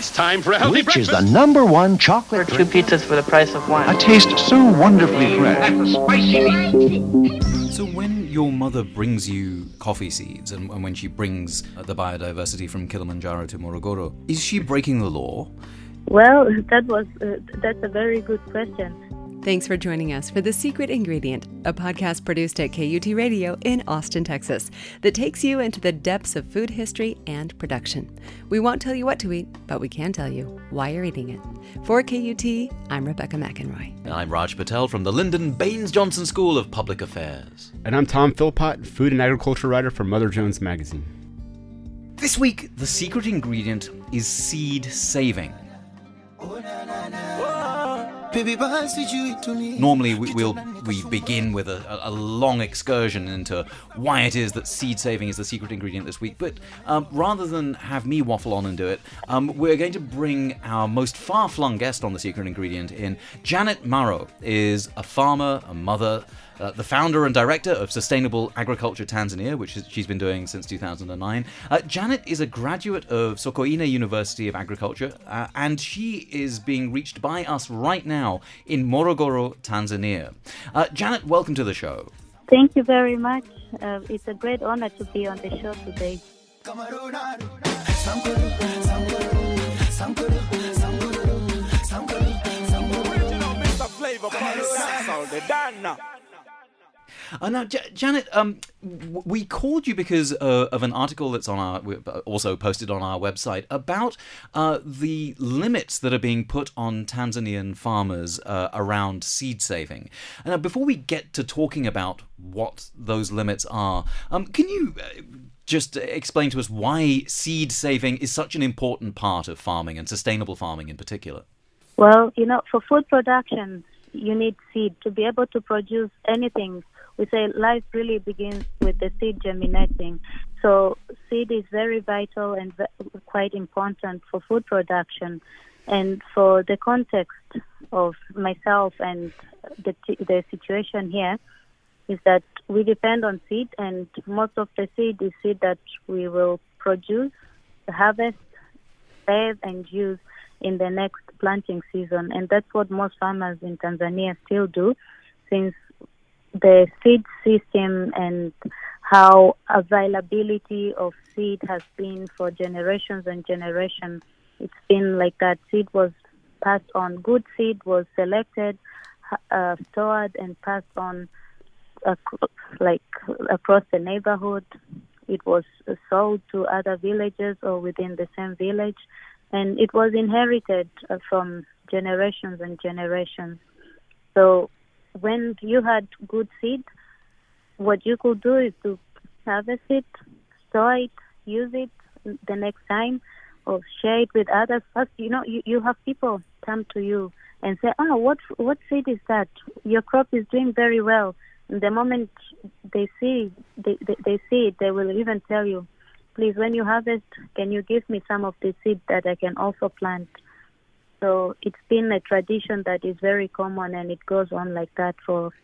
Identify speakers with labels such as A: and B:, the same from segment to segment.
A: It's time for a healthy
B: Which
A: breakfast.
B: is the number one chocolate
C: For 2 pizzas for the price of one.
B: A taste so wonderfully fresh.
D: That's the spicy meat.
E: So when your mother brings you coffee seeds and when she brings the biodiversity from Kilimanjaro to Morogoro, is she breaking the law?
F: Well, that's a very good question.
G: Thanks for joining us for The Secret Ingredient, a podcast produced at KUT Radio in Austin, Texas, that takes you into the depths of food history and production. We won't tell you what to eat, but we can tell you why you're eating it. For KUT, I'm Rebecca McEnroy.
E: And I'm Raj Patel from the Lyndon Baines Johnson School of Public Affairs.
H: And I'm Tom Philpott, food and agriculture writer for Mother Jones Magazine.
E: This week, the secret ingredient is seed saving. Normally, we begin with a long excursion into why it is that seed saving is the secret ingredient this week. But rather than have me waffle on and do it, we're going to bring our most far-flung guest on the secret ingredient in. Janet Maro is a farmer, a mother, the founder and director of Sustainable Agriculture Tanzania, which she's been doing since 2009. Janet is a graduate of Sokoine University of Agriculture, and she is being reached by us right now in Morogoro, Tanzania. Janet, welcome to the show.
F: Thank you very much. It's a great honor to be on the show today.
E: Now, Janet, we called you because of an article that's also posted on our website about the limits that are being put on Tanzanian farmers around seed saving. And before we get to talking about what those limits are, can you just explain to us why seed saving is such an important part of farming and sustainable farming in particular?
F: Well, for food production, you need seed to be able to produce anything. We say life really begins with the seed germinating. So seed is very vital and quite important for food production. And for the context of myself and the situation here is that we depend on seed, and most of the seed is seed that we will produce, harvest, save, and use in the next planting season. And that's what most farmers in Tanzania still do, since the seed system and how availability of seed has been for generations and generations. It's been like that. Seed was passed on. Good seed was selected, stored, and passed on across the neighborhood. It was sold to other villages or within the same village, and it was inherited from generations and generations. So when you had good seed, what you could do is to harvest it, store it, use it the next time, or share it with others. First, you have people come to you and say, "Oh, what seed is that? Your crop is doing very well." And the moment they see it, they will even tell you, "Please, when you harvest, can you give me some of the seed that I can also plant?" So it's been a tradition that is very common, and it goes on like that for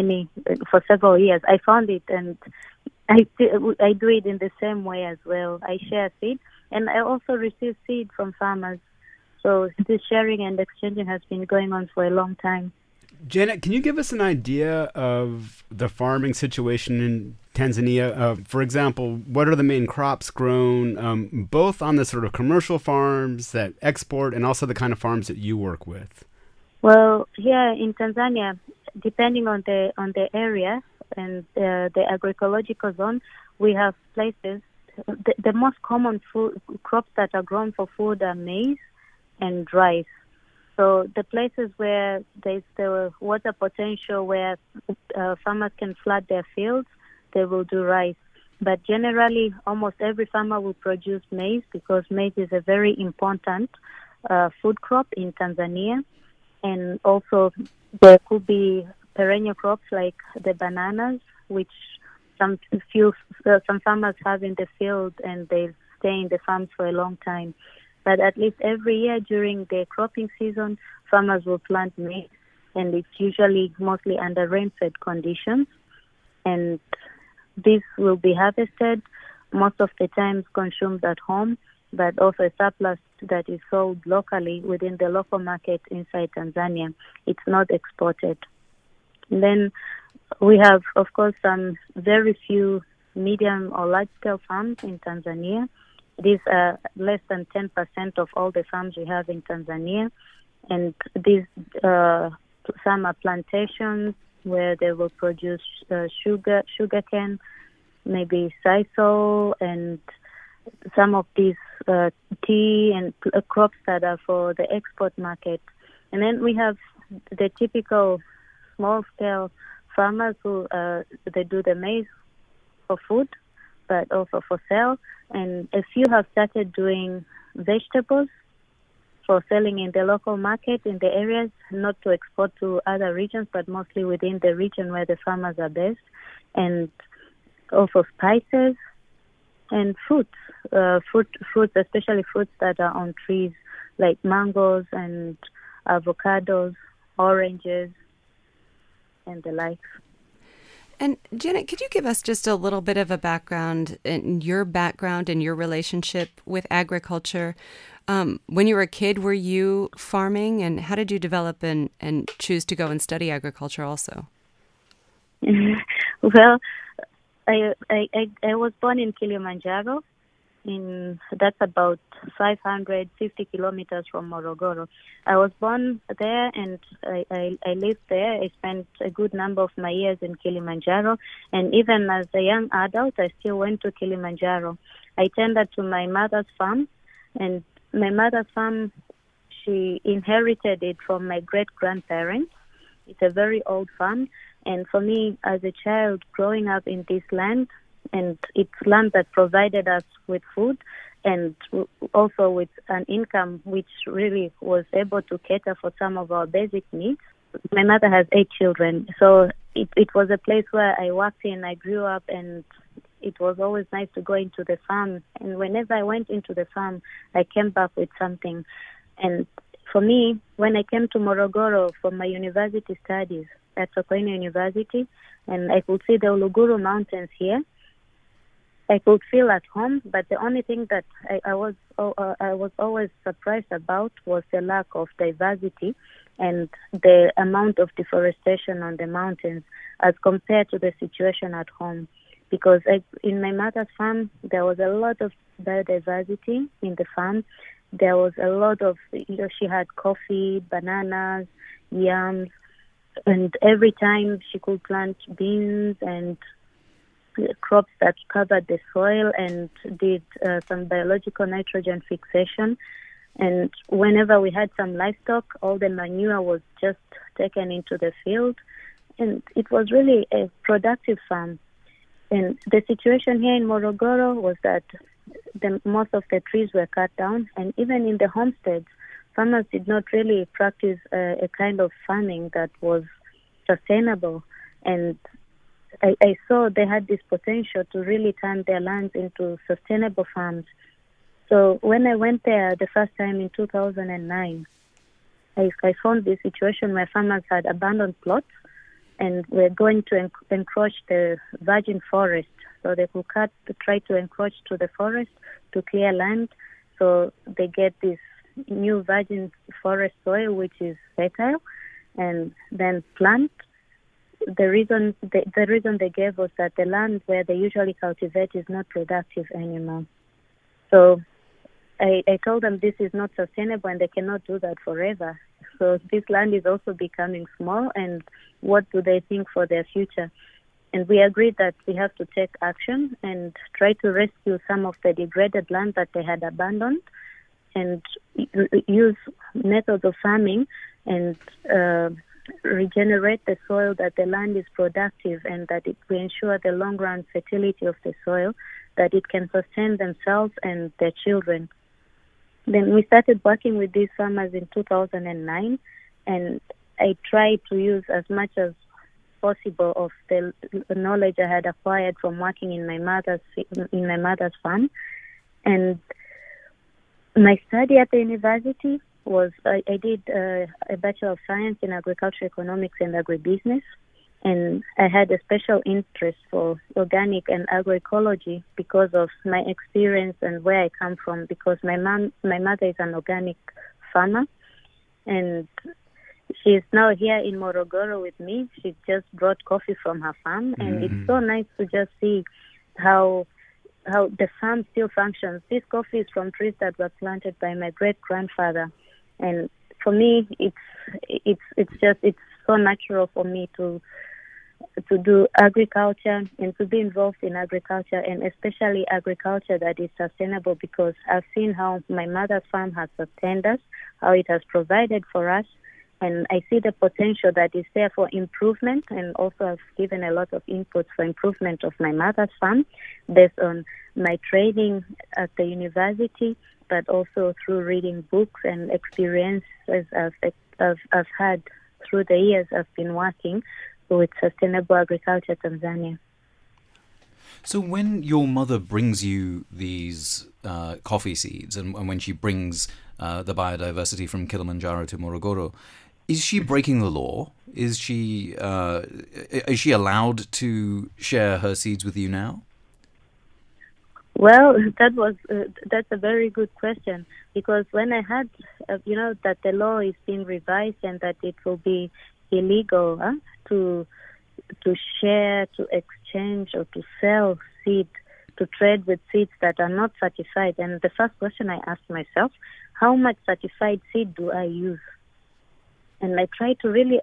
F: several years. I found it, and I do it in the same way as well. I share seed, and I also receive seed from farmers. So this sharing and exchanging has been going on for a long time.
H: Janet, can you give us an idea of the farming situation in Tanzania? For example, what are the main crops grown, both on the sort of commercial farms that export and also the kind of farms that you work with?
F: Well, here in Tanzania, depending on the area and the agroecological zone, we have places. The most common food crops that are grown for food are maize and rice. So the places where there's the water potential, where farmers can flood their fields, they will do rice. But generally, almost every farmer will produce maize, because maize is a very important food crop in Tanzania. And also there could be perennial crops like the bananas, which some farmers have in the field, and they stay in the farms for a long time. But at least every year during the cropping season, farmers will plant maize, and it's usually mostly under rain-fed conditions. And this will be harvested, most of the times consumed at home, but also a surplus that is sold locally within the local market inside Tanzania. It's not exported. And then we have, of course, some very few medium or large-scale farms in Tanzania. These are less than 10% of all the farms we have in Tanzania. And these some are plantations where they will produce sugarcane, maybe sisal, and some of these tea and crops that are for the export market. And then we have the typical small-scale farmers who they do the maize for food, but also for sale. And a few have started doing vegetables for selling in the local market in the areas, not to export to other regions, but mostly within the region where the farmers are based. And also spices and fruits, especially fruits that are on trees, like mangoes and avocados, oranges, and the like.
G: And Janet, could you give us just a little bit of a background and your relationship with agriculture? When you were a kid, were you farming, and how did you develop and choose to go and study agriculture also?
F: Well, I was born in Kilimanjaro. That's about 550 kilometers from Morogoro. I was born there, and I lived there. I spent a good number of my years in Kilimanjaro, and even as a young adult, I still went to Kilimanjaro. I tended to my mother's farm, and my mother's farm, she inherited it from my great-grandparents. It's a very old farm, and for me, as a child growing up in this land, and it's land that provided us with food and also with an income which really was able to cater for some of our basic needs. My mother has 8 children, so it was a place where I worked in, I grew up, and it was always nice to go into the farm. And whenever I went into the farm, I came back with something. And for me, when I came to Morogoro for my university studies at Sokoine University, and I could see the Uluguru Mountains here, I could feel at home, but the only thing that I was always surprised about was the lack of diversity and the amount of deforestation on the mountains as compared to the situation at home. Because in my mother's farm, there was a lot of biodiversity in the farm. There was a lot of, she had coffee, bananas, yams, and every time she could plant beans and crops that covered the soil and did some biological nitrogen fixation. And whenever we had some livestock, all the manure was just taken into the field. And it was really a productive farm. And the situation here in Morogoro was that most of the trees were cut down. And even in the homesteads, farmers did not really practice a kind of farming that was sustainable. And I saw they had this potential to really turn their lands into sustainable farms. So when I went there the first time in 2009, I found this situation where farmers had abandoned plots and were going to encroach the virgin forest. So they could try to encroach to the forest to clear land. So they get this new virgin forest soil, which is fertile, and then plant. The reason they gave was that the land where they usually cultivate is not productive anymore. So I told them this is not sustainable and they cannot do that forever. So this land is also becoming small, and what do they think for their future? And we agreed that we have to take action and try to rescue some of the degraded land that they had abandoned and use methods of farming and regenerate the soil, that the land is productive and that we ensure the long-run fertility of the soil, that it can sustain themselves and their children. Then we started working with these farmers in 2009, and I tried to use as much as possible of the knowledge I had acquired from working in my mother's farm. And my study at the university was I did a Bachelor of Science in Agricultural Economics and Agribusiness, And I had a special interest for organic and agroecology because of my experience and where I come from, because my mother is an organic farmer, and she's now here in Morogoro with me. She just brought coffee from her farm, and it's so nice to just see how the farm still functions. This coffee is from trees that were planted by my great-grandfather, and for me, it's so natural for me to do agriculture and to be involved in agriculture, and especially agriculture that is sustainable, because I've seen how my mother's farm has sustained us, how it has provided for us, and I see the potential that is there for improvement, and also I've given a lot of input for improvement of my mother's farm based on my training at the university, but also through reading books and experiences I've had through the years I've been working with Sustainable Agriculture Tanzania.
E: So when your mother brings you these coffee seeds, and when she brings the biodiversity from Kilimanjaro to Morogoro, is she breaking the law? Is she allowed to share her seeds with you now?
F: Well, that's a very good question, because when I heard, that the law is being revised and that it will be illegal to share, to exchange, or to sell seed, to trade with seeds that are not certified. And the first question I asked myself, how much certified seed do I use? And I try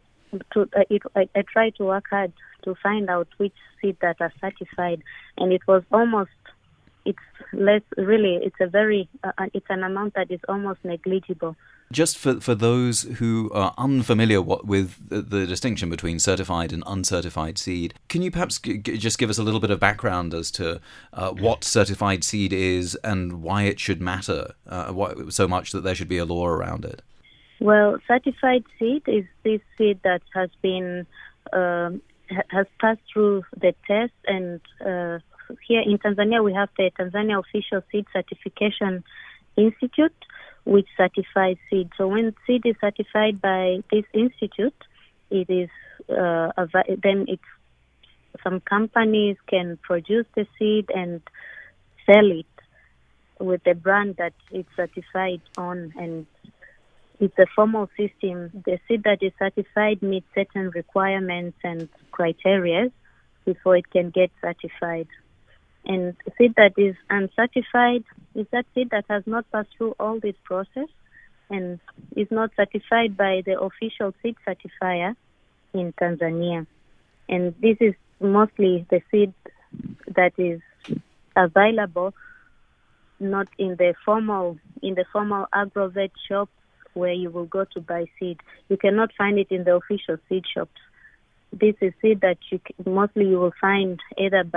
F: I try to work hard to find out which seed that are certified, and it was almost. It's less, really, it's an amount that is almost negligible.
E: Just for those who are unfamiliar with the distinction between certified and uncertified seed, can you perhaps just give us a little bit of background as to what certified seed is and why it should matter so much that there should be a law around it?
F: Well, certified seed is this seed that has been has passed through the test, and here in Tanzania, we have the Tanzania Official Seed Certification Institute, which certifies seed. So when seed is certified by this institute, it is then some companies can produce the seed and sell it with the brand that it's certified on, and it's a formal system. The seed that is certified meets certain requirements and criteria before it can get certified. And seed that is uncertified is that seed that has not passed through all this process and is not certified by the official seed certifier in Tanzania. And this is mostly the seed that is available not in the formal agrovet shops where you will go to buy seed. You cannot find it in the official seed shops. This is seed that mostly you will find either at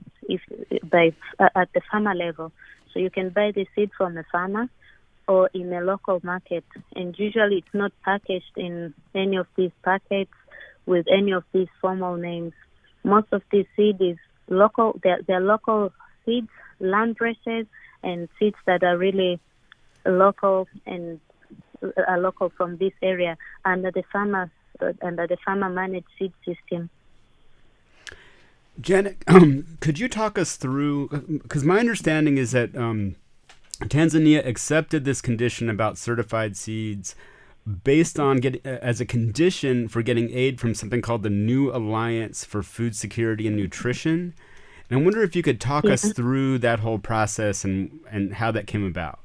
F: the farmer level. So you can buy the seed from a farmer or in a local market. And usually it's not packaged in any of these packets with any of these formal names. Most of these seed is local. They're local seeds, land races, and seeds that are really local and are local from this area under the farmer managed seed system.
H: Janet, could you talk us through, because my understanding is that Tanzania accepted this condition about certified seeds based on as a condition for getting aid from something called the New Alliance for Food Security and Nutrition. And I wonder if you could talk us through that whole process and how that came about.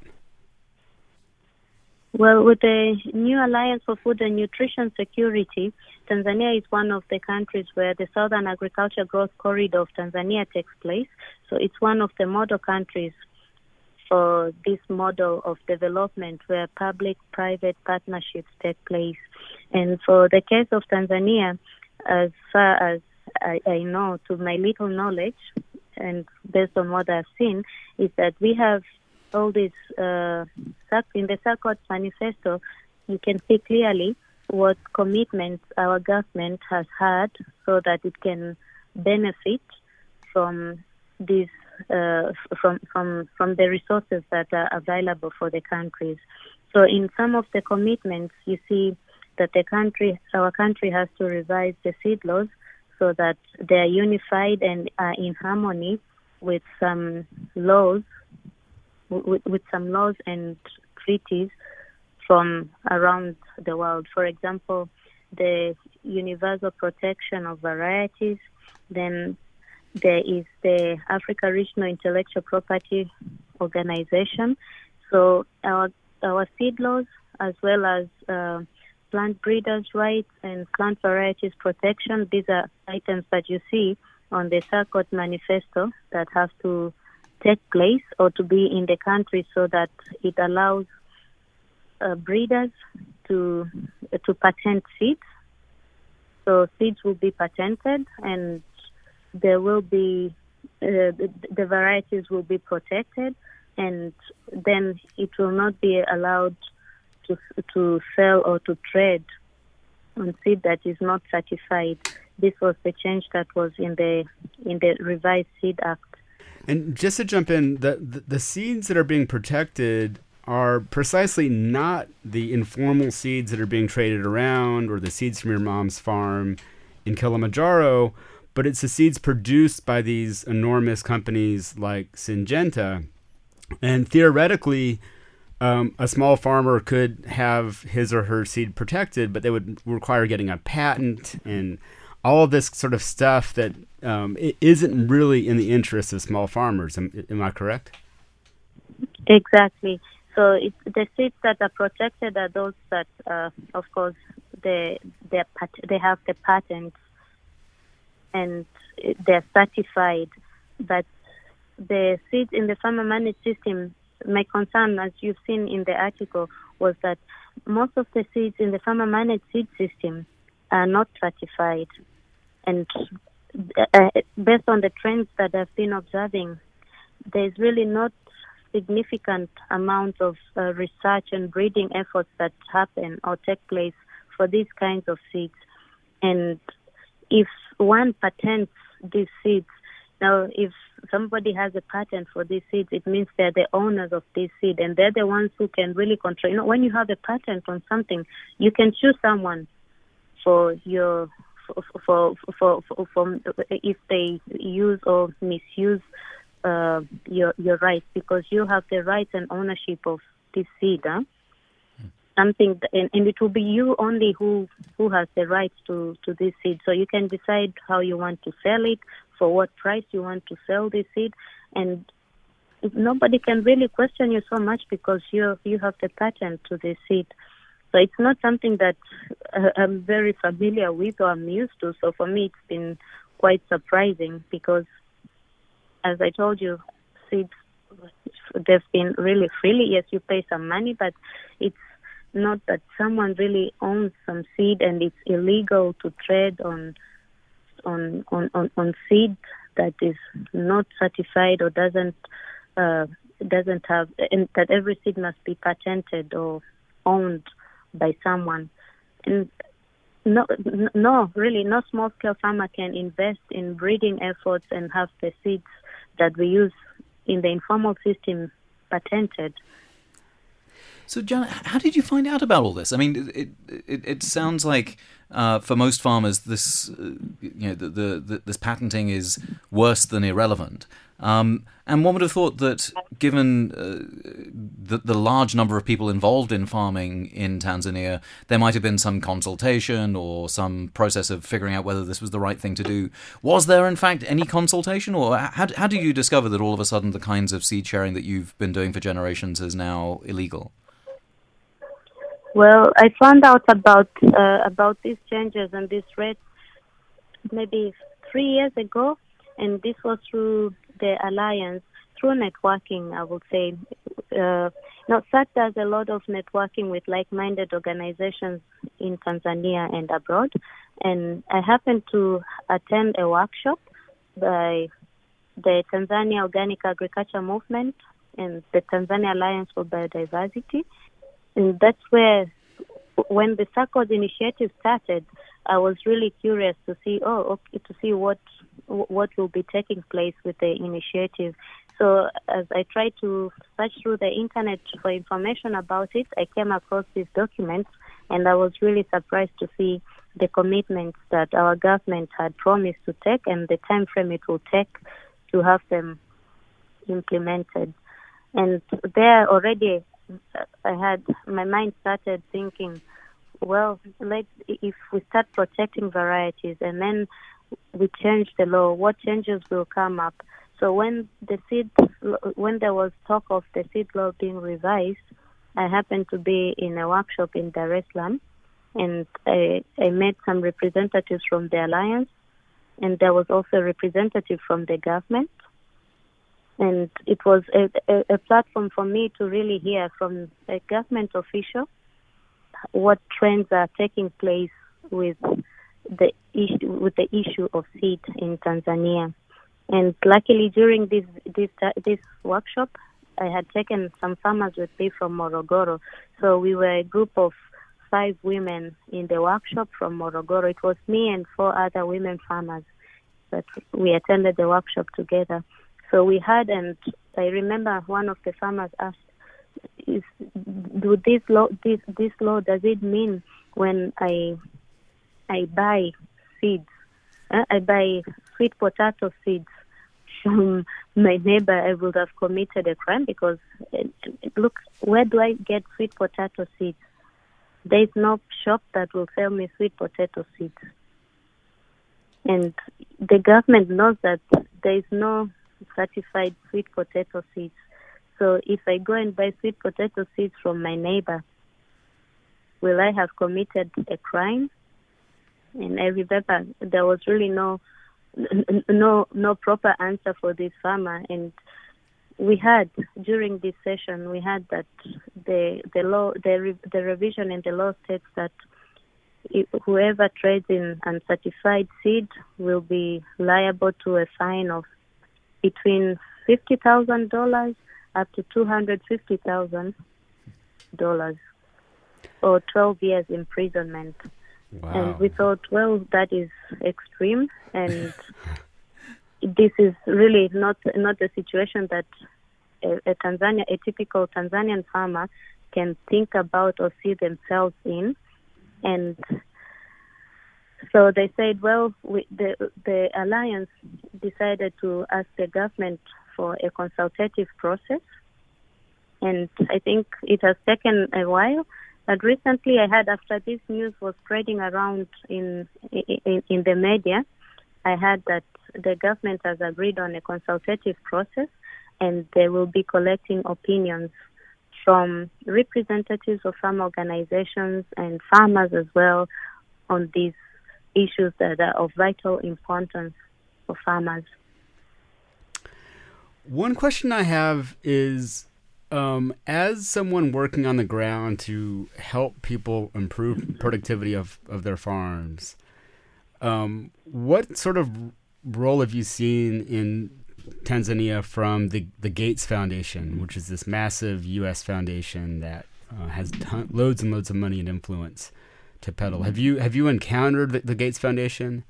F: Well, with the New Alliance for Food and Nutrition Security, Tanzania is one of the countries where the Southern Agriculture Growth Corridor of Tanzania takes place. So it's one of the model countries for this model of development where public-private partnerships take place. And for the case of Tanzania, as far as I know, to my little knowledge, and based on what I've seen, is that we have all this, in the SACOT manifesto, you can see clearly what commitments our government has had so that it can benefit from these, from the resources that are available for the countries. So in some of the commitments, you see that our country has to revise the seed laws so that they are unified and are in harmony with some laws, with some laws and treaties from around the world. For example, the Universal Protection of Varieties. Then there is the Africa Regional Intellectual Property Organization. So our seed laws, as well as plant breeders' rights and plant varieties protection, these are items that you see on the SACOT manifesto that have to take place or to be in the country, so that it allows breeders to patent seeds. So seeds will be patented, and there will be the varieties will be protected, and then it will not be allowed to sell or to trade on seed that is not certified. This was the change that was in the revised Seed Act.
H: And just to jump in, the seeds that are being protected are precisely not the informal seeds that are being traded around or the seeds from your mom's farm in Kilimanjaro, but it's the seeds produced by these enormous companies like Syngenta. And theoretically, a small farmer could have his or her seed protected, but they would require getting a patent and all of this sort of stuff that it isn't really in the interest of small farmers. Am I correct?
F: Exactly. So the seeds that are protected are those that, of course, they have the patents and they're certified. But the seeds in the farmer managed system, my concern, as you've seen in the article, was that most of the seeds in the farmer managed seed system are not certified. And based on the trends that I've been observing, there's really not significant amount of research and breeding efforts that happen or take place for these kinds of seeds. And if one patents these seeds, now if somebody has a patent for these seeds, it means they're the owners of this seed, and they're the ones who can really control. You know, when you have a patent on something, you can choose someone for your for if they use or misuse your rights, because you have the rights and ownership of this seed. Something, and it will be you only who has the rights to this seed. So you can decide how you want to sell it, for what price you want to sell this seed, and nobody can really question you so much because you have the patent to this seed. So it's not something that I'm very familiar with or I'm used to. So for me, it's been quite surprising because, as I told you, seeds, they've been really freely. Yes, you pay some money, but it's not that someone really owns some seed, and it's illegal to trade on seed that is not certified or doesn't have, and that every seed must be patented or owned by someone. And no, really, no small-scale farmer can invest in breeding efforts and have the seeds that we use in the informal system patented.
E: So, Janet, how did you find out about all this? I mean, it sounds like for most farmers, this this patenting is worse than irrelevant. And one would have thought that, given the large number of people involved in farming in Tanzania, there might have been some consultation or some process of figuring out whether this was the right thing to do. Was there, in fact, any consultation, or how do you discover that all of a sudden the kinds of seed sharing that you've been doing for generations is now illegal?
F: Well, I found out about these changes and these rates maybe 3 years ago, and this was through the alliance, through networking, I would say. SAC does a lot of networking with like-minded organizations in Tanzania and abroad, and I happened to attend a workshop by the Tanzania Organic Agriculture Movement and the Tanzania Alliance for Biodiversity. And that's where, when the SACOD initiative started, I was really curious to see, what will be taking place with the initiative. So as I tried to search through the internet for information about it, I came across these documents, and I was really surprised to see the commitments that our government had promised to take and the time frame it will take to have them implemented. And there already my mind started thinking, well, if we start protecting varieties and then we change the law, what changes will come up? So when there was talk of the seed law being revised, I happened to be in a workshop in Dar es Salaam, and I met some representatives from the Alliance, and there was also a representative from the government. And it was a platform for me to really hear from a government official what trends are taking place with the issue of seed in Tanzania. And luckily, during this workshop, I had taken some farmers with me from Morogoro. So we were a group of 5 women in the workshop from Morogoro. It was me and 4 other women farmers that we attended the workshop together. So we had, and I remember one of the farmers asked, this law, does it mean when I buy seeds, I buy sweet potato seeds from my neighbor, I would have committed a crime? Because look, where do I get sweet potato seeds? There is no shop that will sell me sweet potato seeds. And the government knows that there is no certified sweet potato seeds. So if I go and buy sweet potato seeds from my neighbor, will I have committed a crime? And I remember there was really no proper answer for this farmer. And we had, during this session, we had that the revision in the law states that whoever trades in uncertified seed will be liable to a fine of between $50,000 up to $250,000 or 12 years imprisonment.
H: Wow.
F: And we thought, well, that is extreme, and this is really not a situation that a typical Tanzanian farmer can think about or see themselves in. And so they said, well, the Alliance decided to ask the government for a consultative process, and I think it has taken a while. But recently, I heard, after this news was spreading around in the media, I heard that the government has agreed on a consultative process, and they will be collecting opinions from representatives of farm organizations and farmers as well on these issues that are of vital importance for farmers.
H: One question I have is, as someone working on the ground to help people improve productivity of their farms, what sort of role have you seen in Tanzania from the Gates Foundation, which is this massive U.S. foundation that has loads and loads of money and influence to peddle? Have you encountered the Gates Foundation?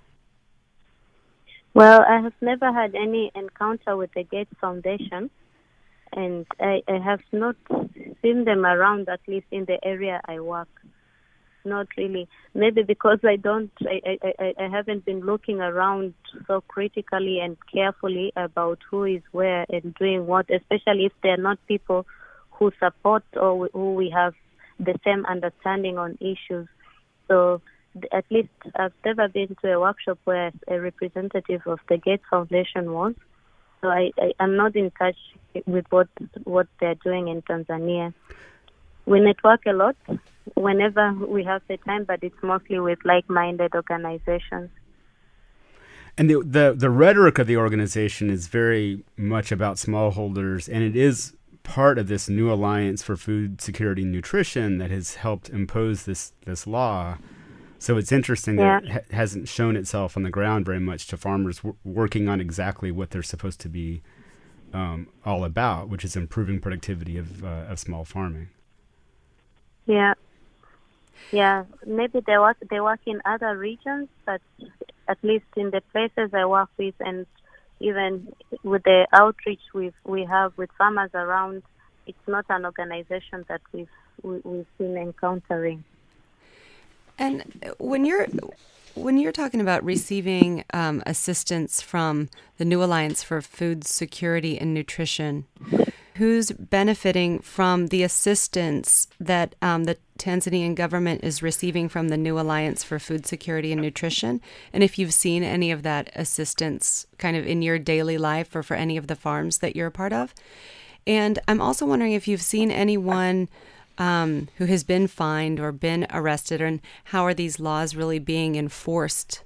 F: Well, I have never had any encounter with the Gates Foundation, and I have not seen them around, at least in the area I work. Not really. Maybe because I haven't been looking around so critically and carefully about who is where and doing what, especially if they're not people who support or who we have the same understanding on issues. So at least I've never been to a workshop where a representative of the Gates Foundation was. So I'm not in touch with what they're doing in Tanzania. We network a lot whenever we have the time, but it's mostly with like-minded organizations.
H: And the rhetoric of the organization is very much about smallholders, and it is part of this new Alliance for Food Security and Nutrition that has helped impose this law. So it's interesting that it hasn't shown itself on the ground very much to farmers working on exactly what they're supposed to be all about, which is improving productivity of small farming.
F: Yeah. Maybe they work in other regions, but at least in the places I work with, and even with the outreach we have with farmers around, it's not an organization that we've been encountering.
G: And when you're talking about receiving assistance from the New Alliance for Food Security and Nutrition, who's benefiting from the assistance that the Tanzanian government is receiving from the New Alliance for Food Security and Nutrition? And if you've seen any of that assistance kind of in your daily life or for any of the farms that you're a part of? And I'm also wondering if you've seen anyone who has been fined or been arrested, and how are these laws really being enforced?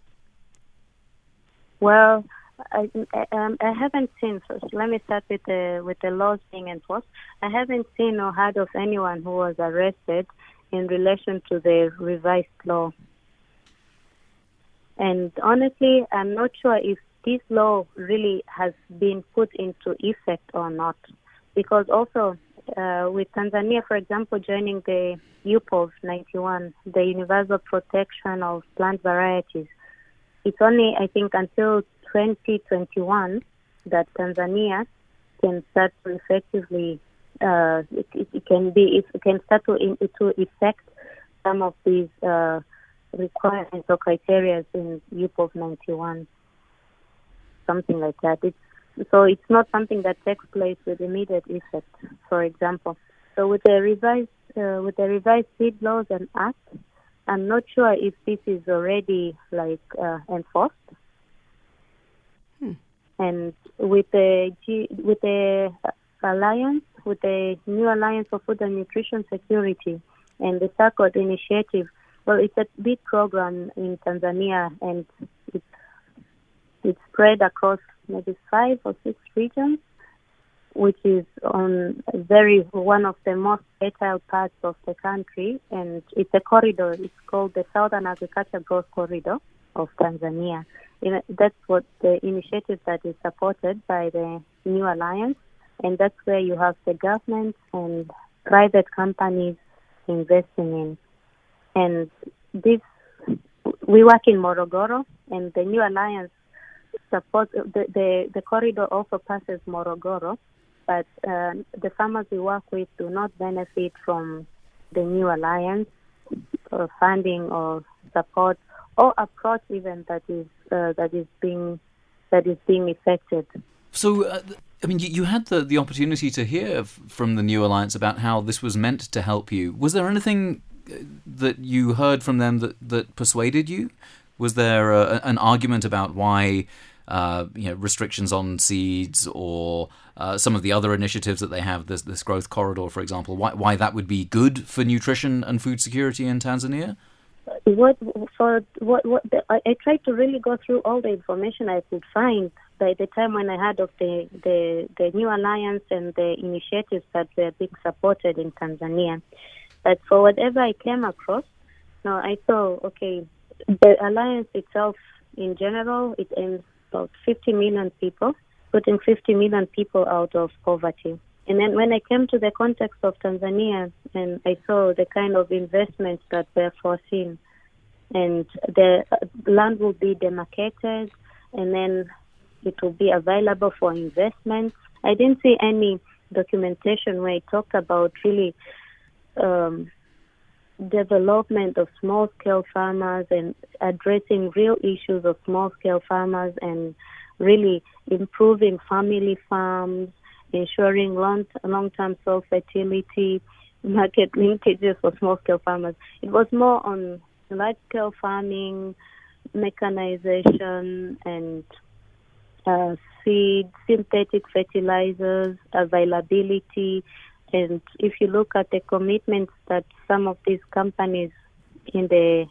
F: Well, I haven't seen. So let me start with the laws being enforced. I haven't seen or heard of anyone who was arrested in relation to the revised law. And honestly, I'm not sure if this law really has been put into effect or not, because also with Tanzania, for example, joining the UPOV 91, the Universal Protection of Plant Varieties, it's only, I think, until 2021 that Tanzania can start to effectively, it can start to effect some of these requirements or criteria in UPOV 91, something like that. So it's not something that takes place with immediate effect, for example. So with the revised seed laws and act, I'm not sure if this is already enforced. And with the alliance, with the New Alliance for Food and Nutrition Security and the SACOT initiative, well, it's a big program in Tanzania, and it's spread across maybe 5 or 6 regions, which is on one of the most fertile parts of the country, and it's a corridor. It's called the Southern Agriculture Growth Corridor of Tanzania. That's what the initiative that is supported by the New Alliance, and that's where you have the government and private companies investing in. And we work in Morogoro, and the New Alliance support the corridor also passes Morogoro, but the farmers we work with do not benefit from the New Alliance or funding or support or approach even that is being effected.
E: So, I mean, you had the opportunity to hear from the New Alliance about how this was meant to help you. Was there anything that you heard from them that persuaded you? Was there an argument about why restrictions on seeds or some of the other initiatives that they have, this growth corridor, for example, why that would be good for nutrition and food security in Tanzania?
F: I tried to really go through all the information I could find by the time when I heard of the New Alliance and the initiatives that were being supported in Tanzania. But for whatever I came across, I saw, okay, the alliance itself in general, it aims about 50 million people, putting 50 million people out of poverty. And then when I came to the context of Tanzania and I saw the kind of investments that were foreseen, and the land will be demarcated and then it will be available for investment, I didn't see any documentation where it talked about really development of small-scale farmers and addressing real issues of small-scale farmers and really improving family farms, ensuring long-term self-fertility, market linkages for small-scale farmers. It was more on large-scale farming, mechanization, and seed, synthetic fertilizers, availability. And if you look at the commitments that some of these companies had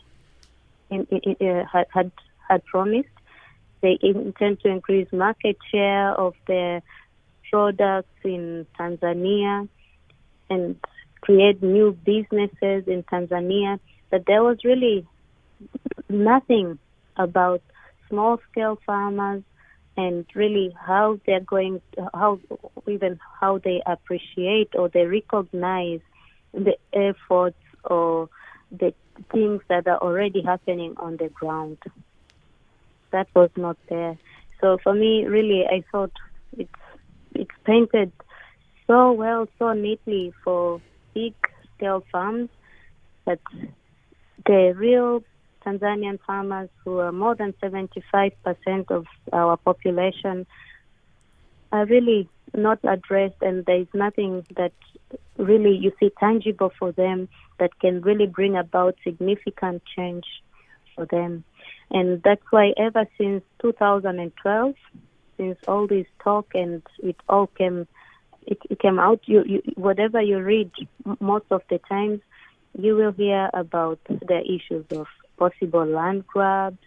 F: promised, they intend to increase market share of their products in Tanzania and create new businesses in Tanzania. But there was really nothing about small-scale farmers and really how they're going, how they appreciate or they recognize the efforts or the things that are already happening on the ground. That was not there. So for me, really, I thought it's painted so well, so neatly for big-scale farms, but the real Tanzanian farmers, who are more than 75% of our population, are really not addressed, and there is nothing that really you see tangible for them that can really bring about significant change for them. And that's why ever since 2012, since all this talk and it all came out, whatever you read, most of the times, you will hear about the issues of possible land grabs,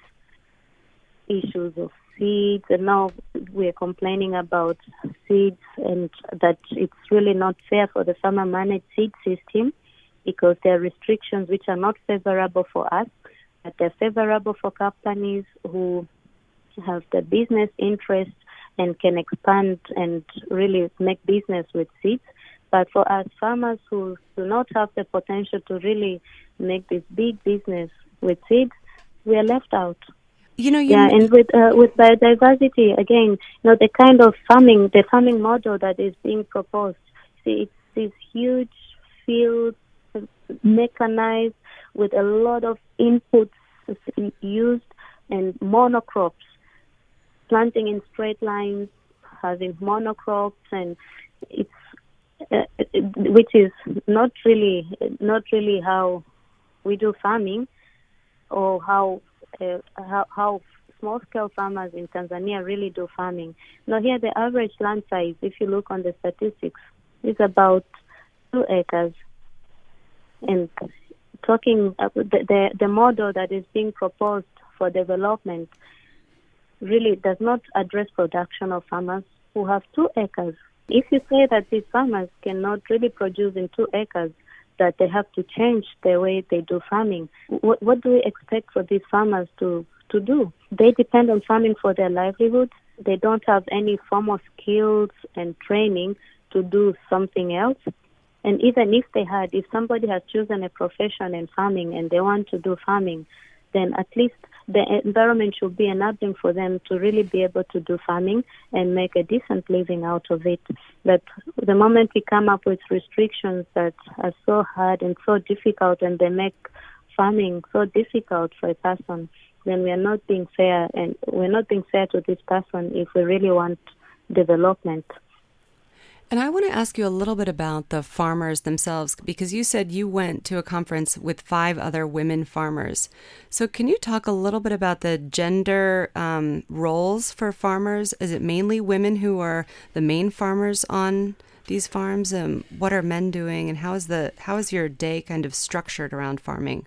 F: issues of seeds, and now we're complaining about seeds, and that it's really not fair for the farmer managed seed system because there are restrictions which are not favorable for us, but they're favorable for companies who have the business interest and can expand and really make business with seeds. But for us farmers who do not have the potential to really make this big business with seeds, we are left out. And with biodiversity, again, the kind of farming, the farming model that is being proposed, see, it's these huge fields, mechanized, with a lot of inputs used, and monocrops, planting in straight lines, having monocrops, and it's which is not really how we do farming, or how small-scale farmers in Tanzania really do farming. Now here the average land size, if you look on the statistics, is about 2 acres. And talking the model that is being proposed for development really does not address production of farmers who have 2 acres. If you say that these farmers cannot really produce in 2 acres, that they have to change the way they do farming, what do we expect for these farmers to do? They depend on farming for their livelihood. They don't have any formal skills and training to do something else. And even if they had, if somebody has chosen a profession in farming and they want to do farming, then at least the environment should be enabling for them to really be able to do farming and make a decent living out of it. But the moment we come up with restrictions that are so hard and so difficult, and they make farming so difficult for a person, then we are not being fair, and we're not being fair to this person if we really want development.
G: And I want to ask you a little bit about the farmers themselves, because you said you went to a conference with 5 other women farmers. So can you talk a little bit about the gender roles for farmers? Is it mainly women who are the main farmers on these farms? What are men doing, and how is your day kind of structured around farming?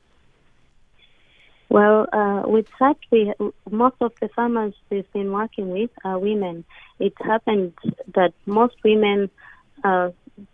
F: Well, with SAT, most of the farmers we've been working with are women. It happened that most women are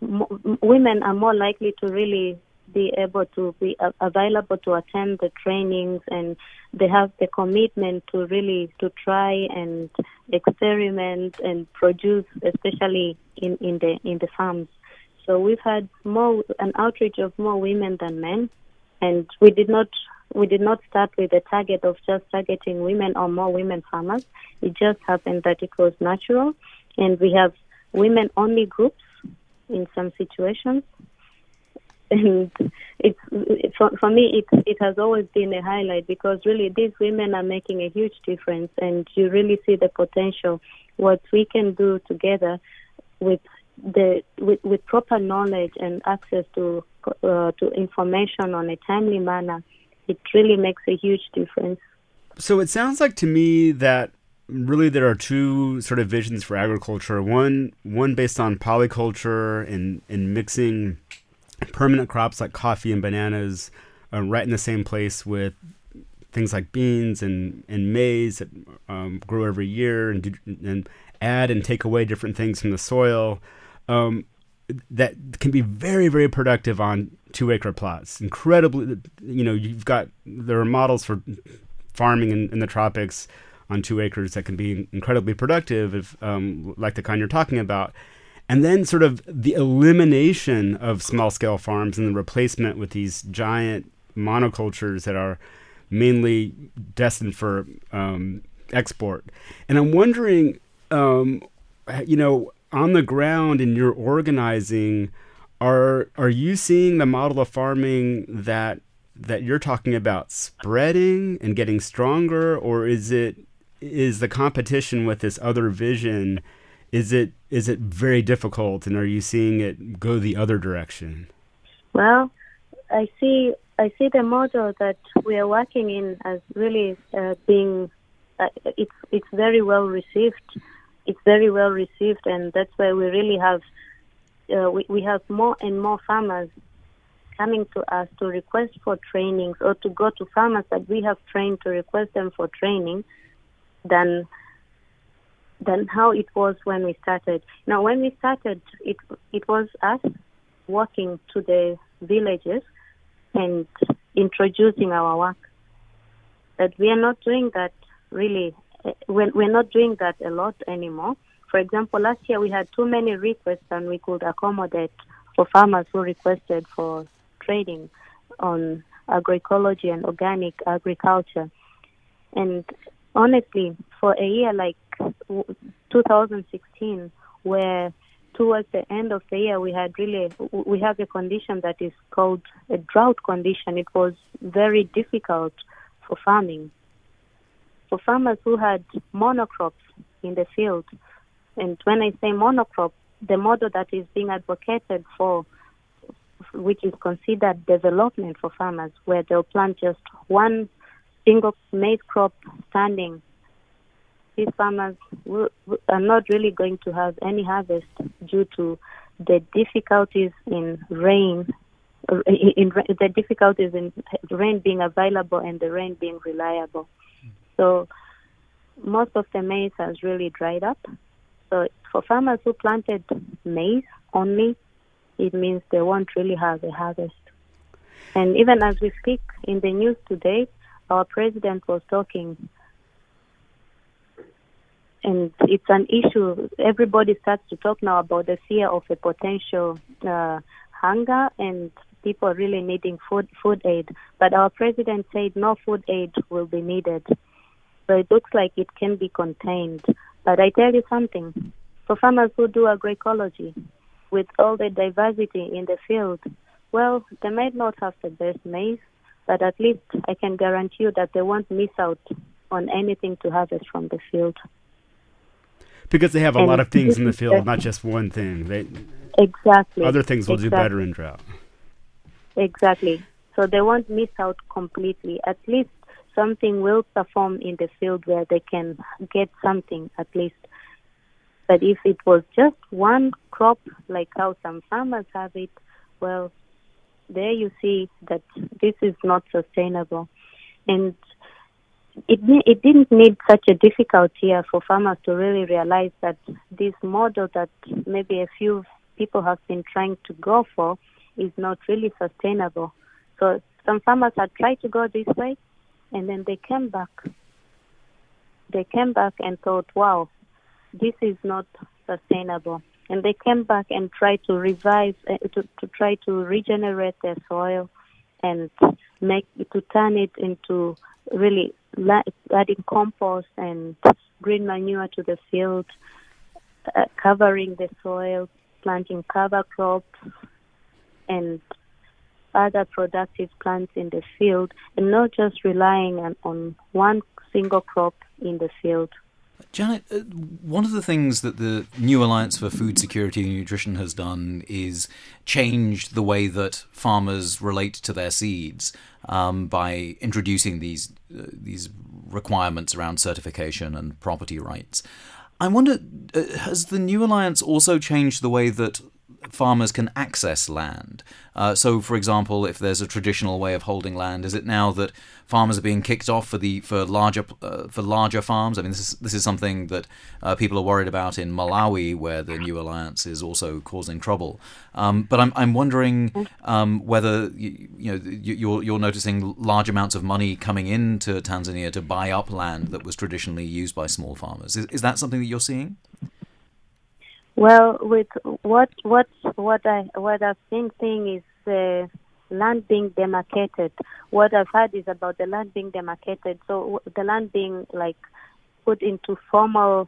F: more likely to really be able to be available to attend the trainings, and they have the commitment to really to try and experiment and produce, especially in the farms. So we've had an outreach of more women than men, and we did not start with a target of just targeting women or more women farmers. It just happened that it was natural, and we have women-only groups in some situations. And for me, it has always been a highlight, because really these women are making a huge difference, and you really see the potential, what we can do together with proper knowledge and access to information on a timely manner. It really makes a huge difference.
H: So it sounds like to me that really there are 2 sort of visions for agriculture. One based on polyculture and mixing permanent crops like coffee and bananas right in the same place with things like beans and maize that grow every year, and add and take away different things from the soil. That can be very, very productive on 2-acre plots. Incredibly, there are models for farming in the tropics on 2 acres that can be incredibly productive, if, like the kind you're talking about. And then sort of the elimination of small-scale farms and the replacement with these giant monocultures that are mainly destined for export. And I'm wondering, on the ground in your organizing, are you seeing the model of farming that that you're talking about spreading and getting stronger, or is the competition with this other vision, is it very difficult, and are you seeing it go the other direction?
F: Well, I see the model that we are working in as really being it's very well received. It's very well received, and that's why we really have we have more and more farmers coming to us to request for trainings, or to go to farmers that we have trained to request them for training than how it was when we started. Now, when we started, it was us walking to the villages and introducing our work. But we are not doing that really. We're not doing that a lot anymore. For example, last year we had too many requests than we could accommodate for farmers who requested for trading on agroecology and organic agriculture. And honestly, for a year like 2016, where towards the end of the year we have a condition that is called a drought condition. It was very difficult for farming. For farmers who had monocrops in the field, and when I say monocrop, the model that is being advocated for, which is considered development for farmers, where they'll plant just one single maize crop standing, these farmers are not really going to have any harvest due to the difficulties in rain, the difficulties in rain being available and the rain being reliable. So most of the maize has really dried up. So for farmers who planted maize only, it means they won't really have a harvest. And even as we speak in the news today, our president was talking, and it's an issue. Everybody starts to talk now about the fear of a potential hunger and people really needing food aid. But our president said no food aid will be needed. So it looks like it can be contained. But I tell you something, for farmers who do agroecology, with all the diversity in the field, well, they might not have the best maize, but at least I can guarantee you that they won't miss out on anything to harvest from the field.
H: Because they have a lot of things in the field, not just one thing.
F: Exactly.
H: Other things will do better in drought.
F: Exactly. So they won't miss out completely. At least something will perform in the field where they can get something at least. But if it was just one crop, like how some farmers have it, well, there you see that this is not sustainable. And it didn't need such a difficult year for farmers to really realize that this model that maybe a few people have been trying to go for is not really sustainable. So some farmers had tried to go this way, and then they came back. They came back and thought, wow, this is not sustainable. And they came back and tried to revive, to try to regenerate their soil and turn it into really adding compost and green manure to the field, covering the soil, planting cover crops and other productive plants in the field, and not just relying on one single crop in the field.
E: Janet, one of the things that the New Alliance for Food Security and Nutrition has done is changed the way that farmers relate to their seeds by introducing these requirements around certification and property rights. I wonder, has the New Alliance also changed the way that farmers can access land? So, for example, if there's a traditional way of holding land, is it now that farmers are being kicked off for larger farms? I mean, this is something that people are worried about in Malawi, where the New Alliance is also causing trouble. But I'm wondering whether you're noticing large amounts of money coming into Tanzania to buy up land that was traditionally used by small farmers. Is that something that you're seeing?
F: Well, with what I've been seeing is the land being demarcated. What I've heard is about the land being demarcated. So the land being like put into a formal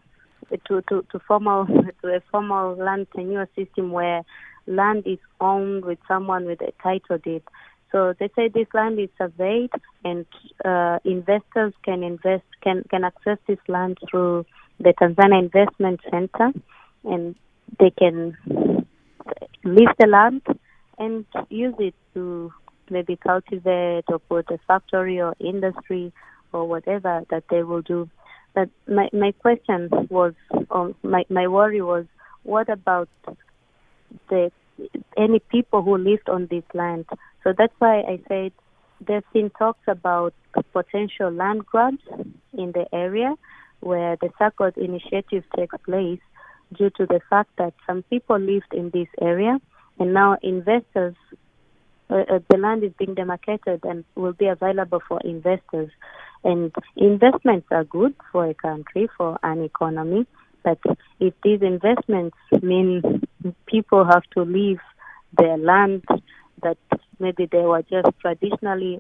F: land tenure system where land is owned with someone with a title deed. So they say this land is surveyed, and investors can access this land through the Tanzania Investment Center, and they can lease the land and use it to maybe cultivate or put a factory or industry or whatever that they will do. But my question was, or my worry was, what about any people who lived on this land? So that's why I said there's been talks about potential land grabs in the area where the SACOT initiative takes place, due to the fact that some people lived in this area, and now investors, the land is being demarcated and will be available for investors. And investments are good for a country, for an economy, but if these investments mean people have to leave their land that maybe they were just traditionally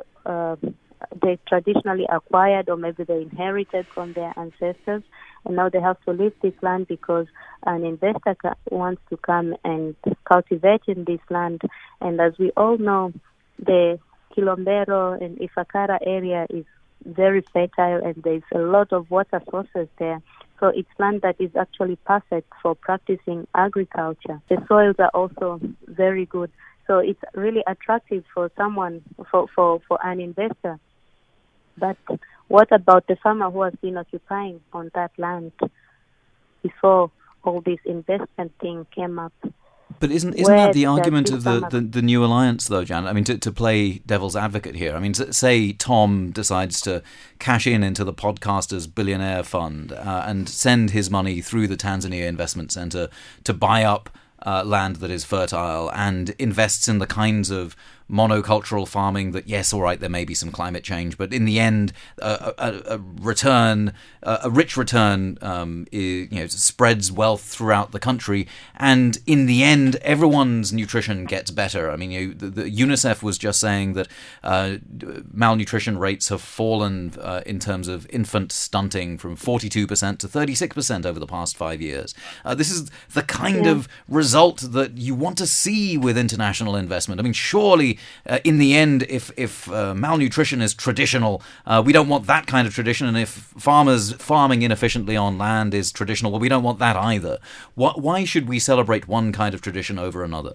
F: acquired, or maybe they inherited from their ancestors, and now they have to leave this land because an investor wants to come and cultivate in this land. And as we all know, the Kilombero and Ifakara area is very fertile, and there's a lot of water sources there. So it's land that is actually perfect for practicing agriculture. The soils are also very good. So it's really attractive for someone, for an investor. But what about the farmer who has been occupying on that land before all this investment thing came up?
E: But isn't that the argument of the New Alliance, though, Janet? I mean, to play devil's advocate here, I mean, say Tom decides to cash into the Podcasters Billionaire Fund and send his money through the Tanzania Investment Center to buy up land that is fertile and invests in the kinds of monocultural farming that, yes, all right, there may be some climate change, but in the end, a rich return, spreads wealth throughout the country, and in the end, everyone's nutrition gets better. I mean, the UNICEF was just saying that malnutrition rates have fallen in terms of infant stunting from 42% to 36% over the past 5 years. This is the kind of result that you want to see with international investment. I mean, surely in the end, if malnutrition is traditional, we don't want that kind of tradition, and if farmers farming inefficiently on land is traditional, well, we don't want that either. Why should we celebrate one kind of tradition over another?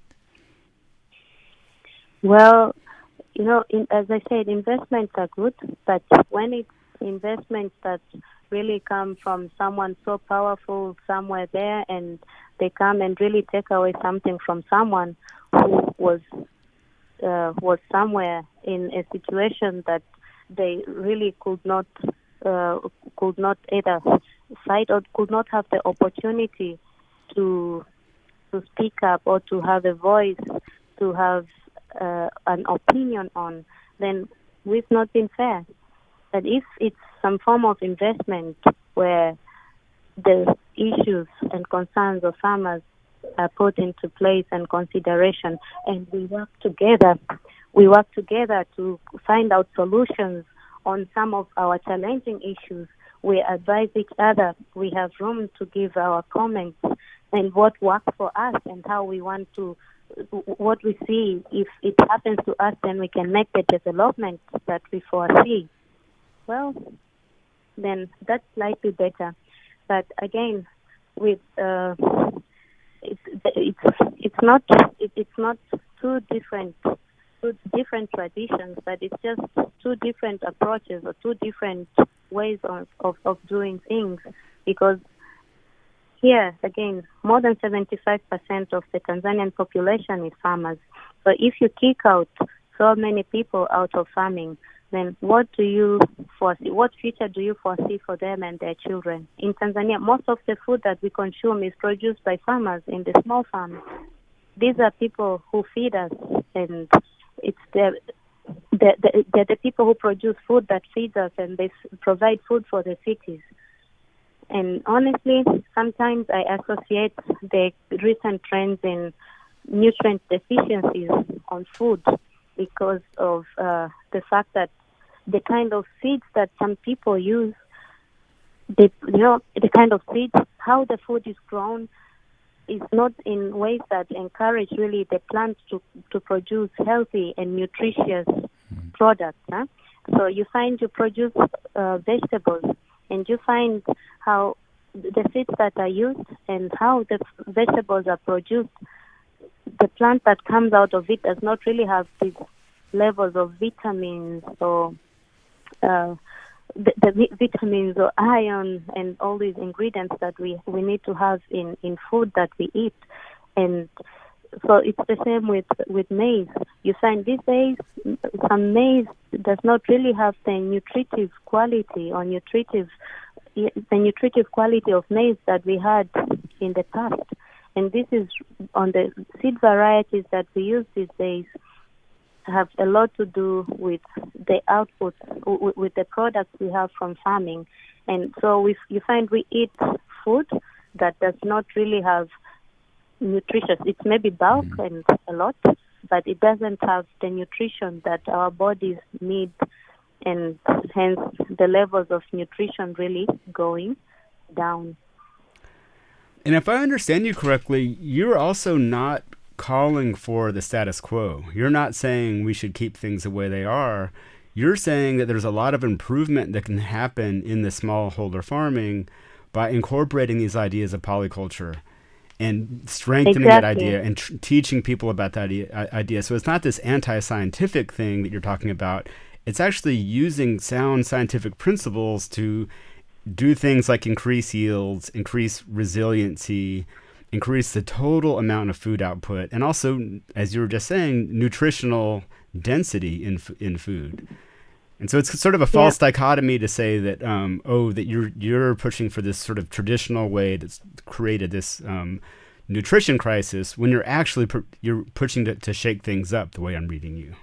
F: Well, as I said, investments are good, but when it's investments that really come from someone so powerful somewhere there, and they come and really take away something from someone who was somewhere in a situation that they really could not either fight or could not have the opportunity to speak up or to have a voice, to have an opinion on, then we've not been fair. But if it's some form of investment where the issues and concerns of farmers are put into place and consideration, and we work together to find out solutions on some of our challenging issues. We advise each other. We have room to give our comments and what works for us and how we want to, what we see. If it happens to us, then we can make the development that we foresee. Well, then that's slightly better. But again, with it's not two different traditions, but it's just two different approaches or two different ways of doing things. Because here again, more than 75% of the Tanzanian population is farmers. So if you kick out so many people out of farming, then what do you foresee? What future do you foresee for them and their children? In Tanzania, most of the food that we consume is produced by farmers in the small farms. These are people who feed us, and it's they're the people who produce food that feeds us, and they provide food for the cities. And honestly, sometimes I associate the recent trends in nutrient deficiencies on food because of the fact that the kind of seeds that some people use, the kind of seeds, how the food is grown, is not in ways that encourage really the plants to produce healthy and nutritious products. Huh? So you produce vegetables, and you find how the seeds that are used and how the vegetables are produced. The plant that comes out of it does not really have these levels of vitamins or the vitamins or iron and all these ingredients that we need to have in food that we eat. And so it's the same with maize. You find these days some maize does not really have the nutritive quality or the nutritive quality of maize that we had in the past. And this is on the seed varieties that we use these days have a lot to do with the output, with the products we have from farming. And so you find we eat food that does not really have nutritious. It's maybe bulk and a lot, but it doesn't have the nutrition that our bodies need, and hence the levels of nutrition really going down.
H: And if I understand you correctly, you're also not calling for the status quo. You're not saying we should keep things the way they are. You're saying that there's a lot of improvement that can happen in the smallholder farming by incorporating these ideas of polyculture and strengthening that idea and teaching people about that idea. So it's not this anti-scientific thing that you're talking about. It's actually using sound scientific principles to do things like increase yields, increase resiliency, increase the total amount of food output, and also, as you were just saying, nutritional density in food. And so it's sort of a false dichotomy to say that that you're pushing for this sort of traditional way that's created this nutrition crisis, when you're actually you're pushing to shake things up, the way I'm reading you.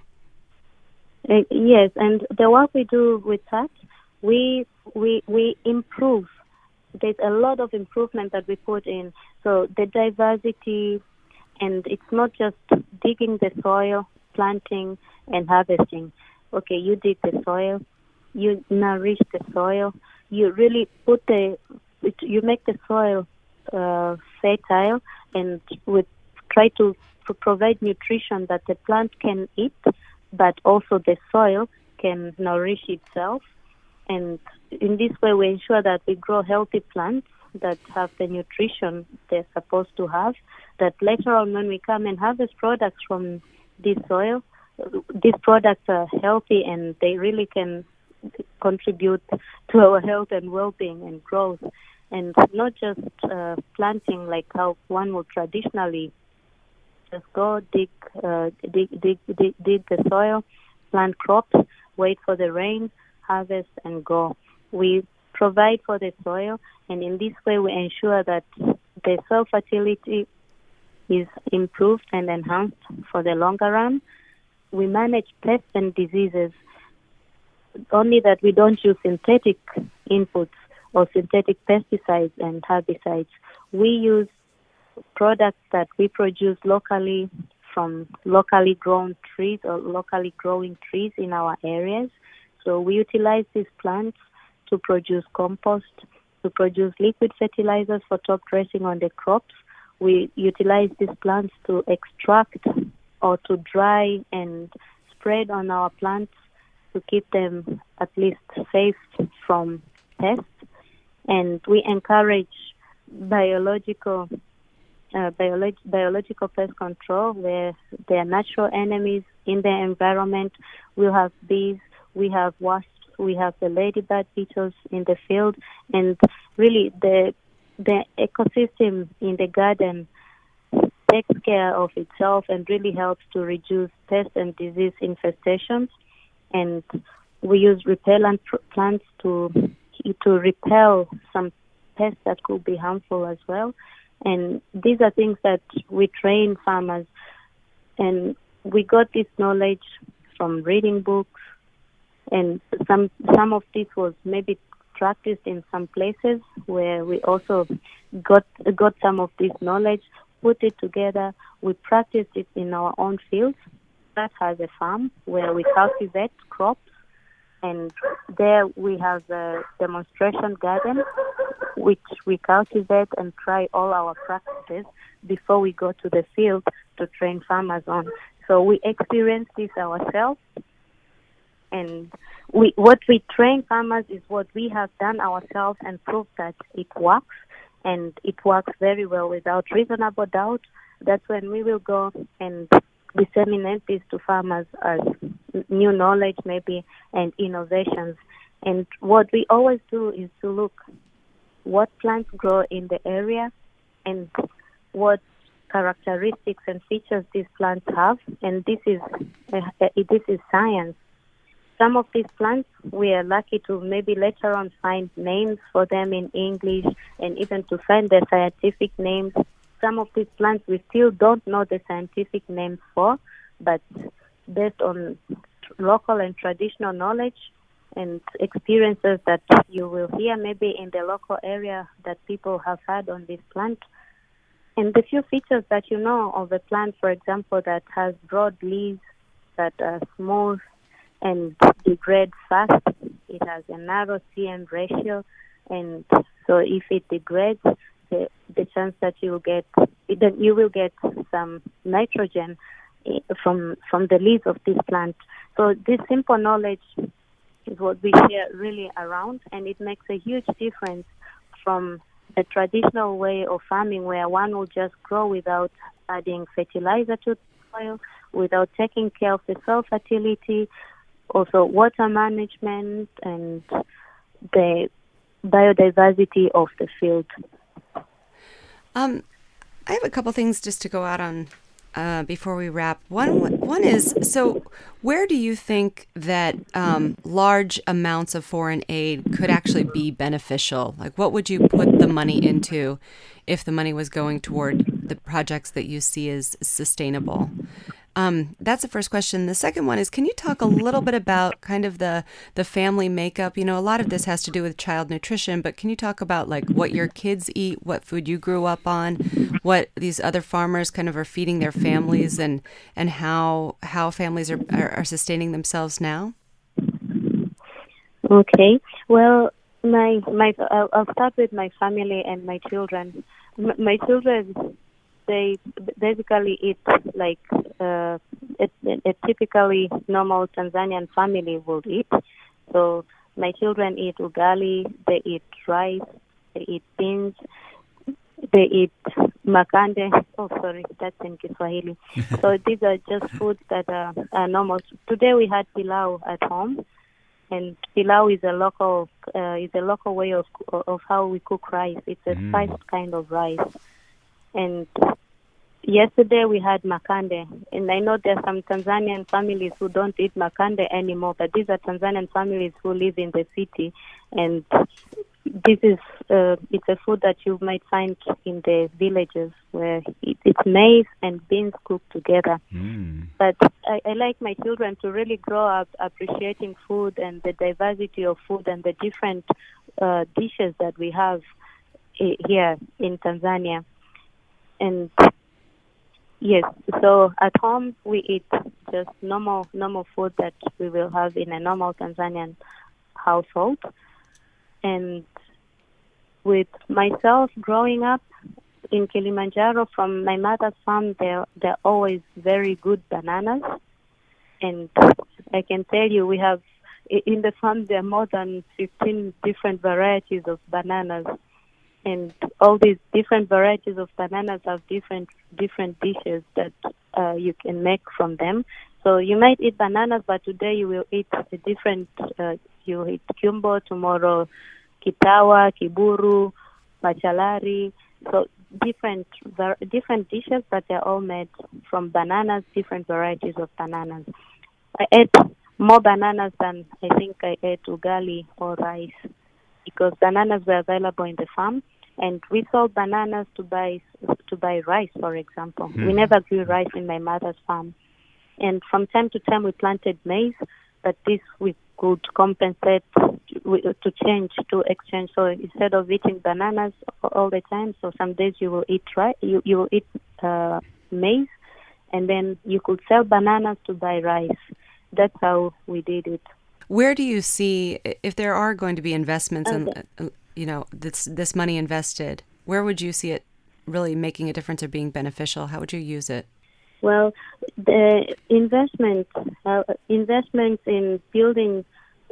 F: Yes, and the work we do with that, we improve. There's a lot of improvement that we put in. So the diversity, and it's not just digging the soil, planting and harvesting. Okay, you dig the soil, you nourish the soil, you really you make the soil fertile, and try to provide nutrition that the plant can eat, but also the soil can nourish itself. And in this way, we ensure that we grow healthy plants that have the nutrition they're supposed to have, that later on when we come and harvest products from this soil, these products are healthy and they really can contribute to our health and well-being and growth. And not just planting like how one would traditionally just go dig the soil, plant crops, wait for the rain, harvest and go. We provide for the soil, and in this way we ensure that the soil fertility is improved and enhanced for the longer run. We manage pests and diseases, only that we don't use synthetic inputs or synthetic pesticides and herbicides. We use products that we produce locally from locally grown trees or locally growing trees in our areas. So we utilize these plants to produce compost, to produce liquid fertilizers for top dressing on the crops. We utilize these plants to extract or to dry and spread on our plants to keep them at least safe from pests. And we encourage biological pest control where there are natural enemies in the environment. We'll have bees, we have wasps, we have the ladybird beetles in the field, and really the ecosystem in the garden takes care of itself and really helps to reduce pest and disease infestations. And we use repellent plants to repel some pests that could be harmful as well. And these are things that we train farmers, and we got this knowledge from reading books, and some of this was maybe practiced in some places where we also got some of this knowledge, put it together. We practiced it in our own fields. That has a farm where we cultivate crops, And there we have a demonstration garden, which we cultivate and try all our practices before we go to the field to train farmers on. So we experience this ourselves, and what we train farmers is what we have done ourselves and prove that it works, and it works very well without reasonable doubt. That's when we will go and disseminate this to farmers as new knowledge maybe and innovations. And what we always do is to look what plants grow in the area and what characteristics and features these plants have. And this is science. Some of these plants, we are lucky to maybe later on find names for them in English and even to find their scientific names. Some of these plants we still don't know the scientific names for, but based on local and traditional knowledge and experiences that you will hear maybe in the local area that people have had on this plant. And the few features that you know of a plant, for example, that has broad leaves that are smooth and degrade fast. It has a narrow CM ratio, and so if it degrades, the chance that you will get some nitrogen from the leaves of this plant. So this simple knowledge is what we share really around, and it makes a huge difference from the traditional way of farming where one will just grow without adding fertilizer to the soil, without taking care of the soil fertility, also water management and the biodiversity of the field.
G: I have a couple things just to go out on before we wrap. One is, so where do you think that large amounts of foreign aid could actually be beneficial? Like, what would you put the money into if the money was going toward the projects that you see as sustainable? That's the first question. The second one is, can you talk a little bit about kind of the family makeup? You know, a lot of this has to do with child nutrition, but can you talk about like what your kids eat, what food you grew up on, what these other farmers kind of are feeding their families, and how families are sustaining themselves now?
F: Okay. Well, I'll start with my family and my children. My children, they basically eat like a typically normal Tanzanian family would eat. So my children eat ugali, they eat rice, they eat beans, they eat makande. Oh, sorry, that's in Kiswahili. So these are just foods that are normal. Today we had pilau at home, and pilau is a local way of how we cook rice. It's a spiced kind of rice. And yesterday we had makande, and I know there are some Tanzanian families who don't eat makande anymore, but these are Tanzanian families who live in the city, and this is it's a food that you might find in the villages where it's maize and beans cooked together. But I like my children to really grow up appreciating food and the diversity of food and the different dishes that we have here in Tanzania. And yes, so at home we eat just normal food that we will have in a normal Tanzanian household. And with myself growing up in Kilimanjaro from my mother's farm, they're always very good bananas. And I can tell you, we have in the farm there are more than 15 different varieties of bananas. And all these different varieties of bananas have different dishes that you can make from them. So you might eat bananas, but today you will eat a different. You eat kumbo, tomorrow kitawa, kiburu, machalari. So different dishes, but they're all made from bananas, different varieties of bananas. I ate more bananas than I think I ate ugali or rice, because bananas were available in the farm, and we sold bananas to buy rice, for example. We never grew rice in my mother's farm. And from time to time we planted maize, but this we could compensate to exchange. So instead of eating bananas all the time, so some days you will eat you will eat maize, and then you could sell bananas to buy rice. That's how we did it.
G: Where do you see, if there are going to be investments and this money invested, where would you see it really making a difference or being beneficial? How would you use it?
F: Well, the investments in building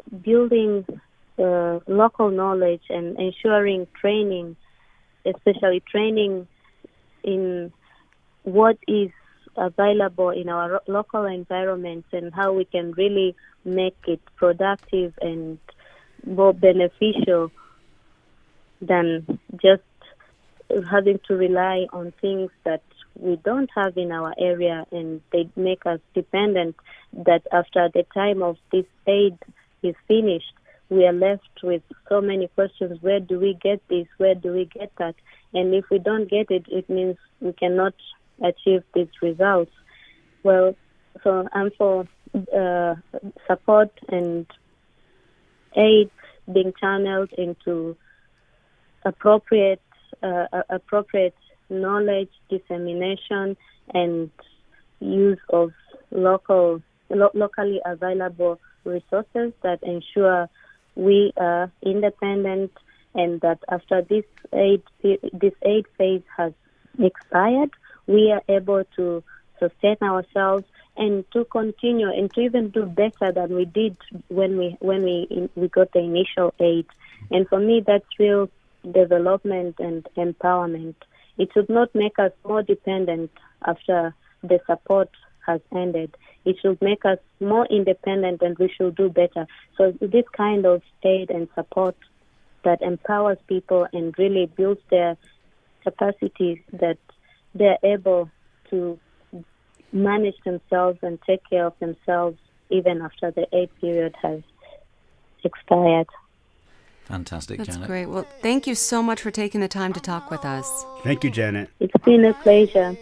F: local knowledge and ensuring training, especially training in what is available in our local environments and how we can really make it productive and more beneficial than just having to rely on things that we don't have in our area, and they make us dependent, that after the time of this aid is finished, we are left with so many questions. Where do we get this? Where do we get that? And if we don't get it, it means we cannot achieve these results. Well, so I'm for support and aid being channeled into appropriate knowledge dissemination and use of locally available resources that ensure we are independent, and that after this aid phase has expired, we are able to sustain ourselves and to continue and to even do better than we did when we got the initial aid. And for me, that's real development and empowerment. It should not make us more dependent after the support has ended. It should make us more independent, and we should do better. So this kind of aid and support that empowers people and really builds their capacities, that they're able to manage themselves and take care of themselves even after the aid period has expired.
E: Fantastic,
G: That's
E: Janet.
G: great. Well, thank you so much for taking the time to talk with us.
H: Thank you, Janet.
F: It's been a pleasure.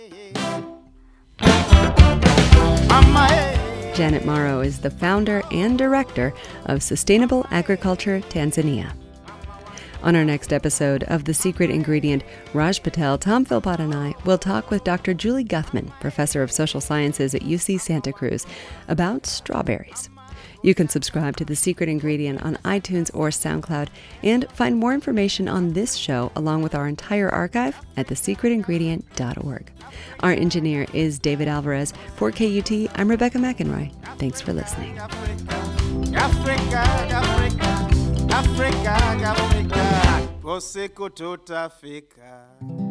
G: Janet Morrow is the founder and director of Sustainable Agriculture Tanzania. On our next episode of The Secret Ingredient, Raj Patel, Tom Philpott, and I will talk with Dr. Julie Guthman, professor of social sciences at UC Santa Cruz, about strawberries. You can subscribe to The Secret Ingredient on iTunes or SoundCloud and find more information on this show along with our entire archive at thesecretingredient.org. Our engineer is David Alvarez. For KUT, I'm Rebecca McEnroy. Thanks for listening.
A: Africa, você kututafika.